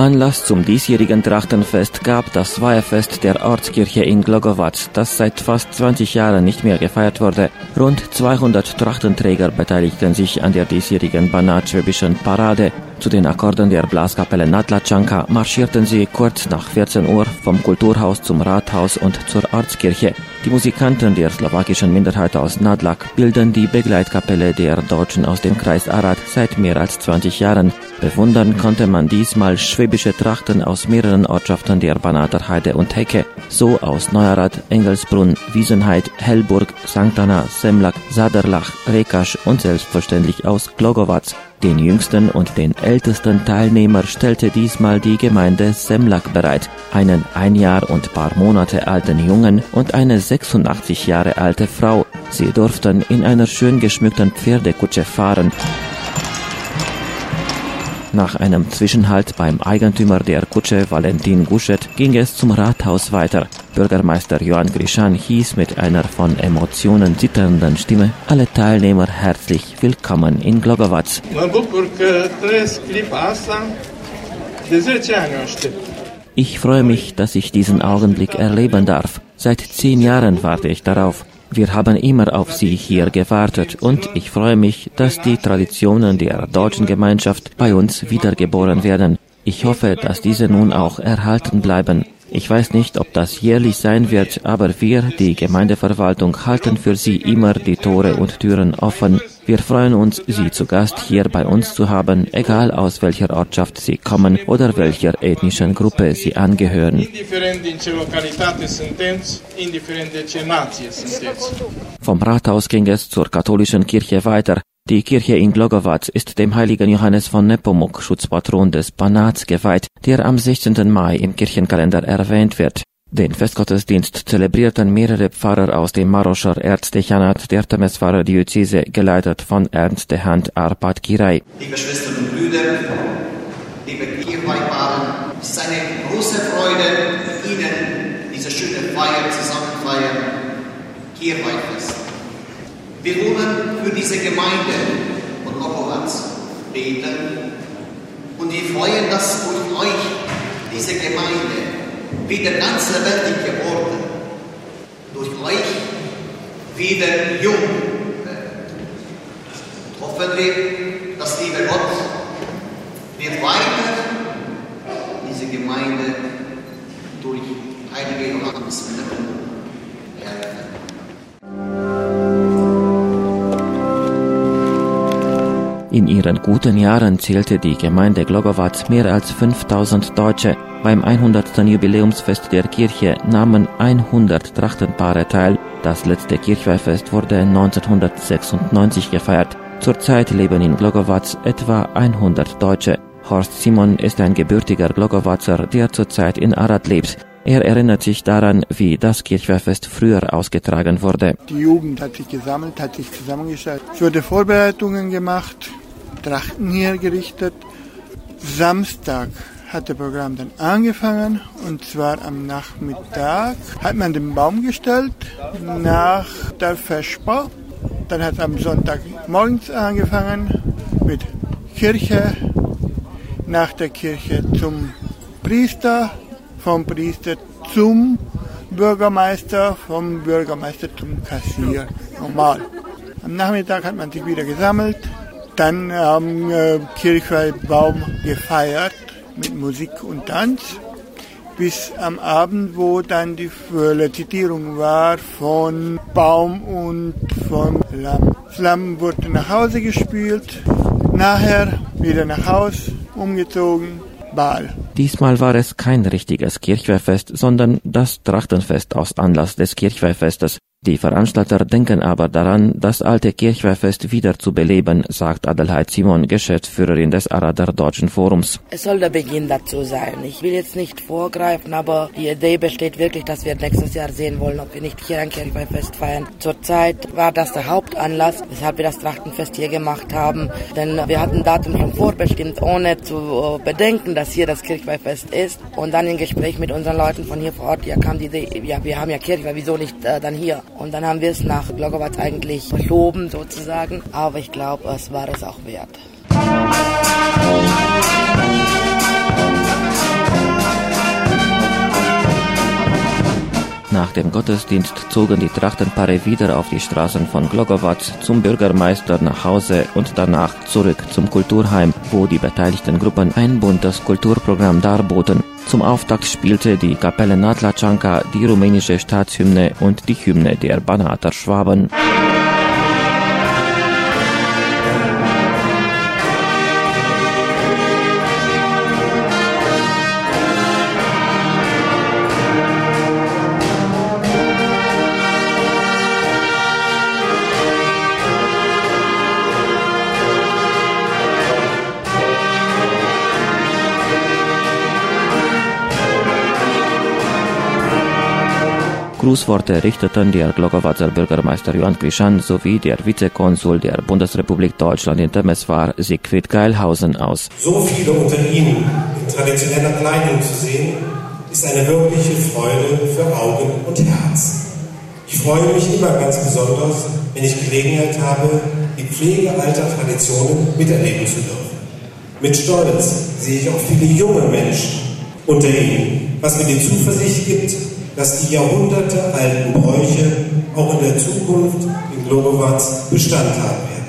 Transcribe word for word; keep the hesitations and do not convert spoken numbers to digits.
Anlass zum diesjährigen Trachtenfest gab das Weihefest der Ortskirche in Glogowatz, das seit fast zwanzig Jahren nicht mehr gefeiert wurde. Rund zweihundert Trachtenträger beteiligten sich an der diesjährigen banatschwäbischen Parade. Zu den Akkorden der Blaskapelle Nadlačanka marschierten sie kurz nach vierzehn Uhr vom Kulturhaus zum Rathaus und zur Ortskirche. Die Musikanten der slowakischen Minderheit aus Nádľak bilden die Begleitkapelle der Deutschen aus dem Kreis Arad seit mehr als zwanzig Jahren. Bewundern konnte man diesmal schwäbische Trachten aus mehreren Ortschaften der Banater Heide und Hecke, so aus Neuerad, Engelsbrunn, Wiesenheid, Hellburg, Sankt Anna, Semlak, Saderlach, Rekasch und selbstverständlich aus Glogowatz. Den jüngsten und den ältesten Teilnehmer stellte diesmal die Gemeinde Semlak bereit, einen ein Jahr und paar Monate alten Jungen und eine sechsundachtzig Jahre alte Frau. Sie durften in einer schön geschmückten Pferdekutsche fahren. Nach einem Zwischenhalt beim Eigentümer der Kutsche, Valentin Guschet, ging es zum Rathaus weiter. Bürgermeister Johann Grischan hieß mit einer von Emotionen zitternden Stimme alle Teilnehmer herzlich willkommen in Glogowatz. Ich freue mich, dass ich diesen Augenblick erleben darf. Seit zehn Jahren warte ich darauf. Wir haben immer auf Sie hier gewartet und ich freue mich, dass die Traditionen der deutschen Gemeinschaft bei uns wiedergeboren werden. Ich hoffe, dass diese nun auch erhalten bleiben. Ich weiß nicht, ob das jährlich sein wird, aber wir, die Gemeindeverwaltung, halten für Sie immer die Tore und Türen offen. Wir freuen uns, Sie zu Gast hier bei uns zu haben, egal aus welcher Ortschaft Sie kommen oder welcher ethnischen Gruppe Sie angehören. Vom Rathaus ging es zur katholischen Kirche weiter. Die Kirche in Glogowatz ist dem heiligen Johannes von Nepomuk, Schutzpatron des Banats, geweiht, der am sechzehnten Mai im Kirchenkalender erwähnt wird. Den Festgottesdienst zelebrierten mehrere Pfarrer aus dem Maroscher Erzdechanat der Temeswara-Diözese, geleitet von Ernst de Hand Arpad Kirai. Liebe Schwestern und Brüder, liebe Kirchweihpaare, es ist eine große Freude, mit Ihnen diese schöne Feier zusammen feiern, Kirchweihfest. Wir wollen für diese Gemeinde von Glogowatz beten und wir freuen, dass durch euch diese Gemeinde wieder ganz lebendig geworden, durch euch wieder jung wird. Hoffen wir, dass lieber Gott wird weiter diese Gemeinde durch heilige Johannes helfen. In ihren guten Jahren zählte die Gemeinde Glogowatz mehr als fünftausend Deutsche. Beim hundertsten Jubiläumsfest der Kirche nahmen hundert Trachtenpaare teil. Das letzte Kirchweihfest wurde neunzehnhundertsechsundneunzig gefeiert. Zurzeit leben in Glogowatz etwa hundert Deutsche. Horst Simon ist ein gebürtiger Glogowatzer, der zurzeit in Arad lebt. Er erinnert sich daran, wie das Kirchweihfest früher ausgetragen wurde. Die Jugend hat sich gesammelt, hat sich zusammengestellt. Es wurde Vorbereitungen gemacht, Trachten hergerichtet. Samstag hat das Programm dann angefangen und zwar am Nachmittag hat man den Baum gestellt nach der Vesper. Dann hat es am Sonntag morgens angefangen mit Kirche, nach der Kirche zum Priester, vom Priester zum Bürgermeister, vom Bürgermeister zum Kassier, normal. Am Nachmittag hat man sich wieder gesammelt, dann am äh, Kirchweihbaum gefeiert mit Musik und Tanz, bis am Abend, wo dann die Zitierung war von Baum und von Lamm. Das Lamm wurde nach Hause gespielt, nachher wieder nach Haus, umgezogen, Ball. Diesmal war es kein richtiges Kirchweihfest, sondern das Trachtenfest aus Anlass des Kirchweihfestes. Die Veranstalter denken aber daran, das alte Kirchweihfest wieder zu beleben, sagt Adelheid Simon, Geschäftsführerin des Arader Deutschen Forums. Es soll der Beginn dazu sein. Ich will jetzt nicht vorgreifen, aber die Idee besteht wirklich, dass wir nächstes Jahr sehen wollen, ob wir nicht hier ein Kirchweihfest feiern. Zurzeit war das der Hauptanlass, weshalb wir das Trachtenfest hier gemacht haben. Denn wir hatten Datum schon vorbestimmt, ohne zu bedenken, dass hier das Kirchweihfest ist. Und dann im Gespräch mit unseren Leuten von hier vor Ort, ja, kam die Idee, ja, wir haben ja Kirchweih, wieso nicht äh, dann hier? Und dann haben wir es nach Glogowatz eigentlich verschoben sozusagen, aber ich glaube, es war es auch wert. Nach dem Gottesdienst zogen die Trachtenpaare wieder auf die Straßen von Glogowatz zum Bürgermeister nach Hause und danach zurück zum Kulturheim, wo die beteiligten Gruppen ein buntes Kulturprogramm darboten. Zum Auftakt spielte die Kapelle Natlačanka die rumänische Staatshymne und die Hymne der Banater Schwaben. Grußworte richteten der Glogowatzer Bürgermeister Johann Krischan sowie der Vizekonsul der Bundesrepublik Deutschland in Temeswar, Siegfried Geilhausen, aus. So viele unter Ihnen in traditioneller Kleidung zu sehen, ist eine wirkliche Freude für Augen und Herz. Ich freue mich immer ganz besonders, wenn ich Gelegenheit habe, die Pflege alter Traditionen miterleben zu dürfen. Mit Stolz sehe ich auch viele junge Menschen unter Ihnen, was mir die Zuversicht gibt, dass die jahrhundertealten Bräuche auch in der Zukunft in Glogowatz Bestand haben werden.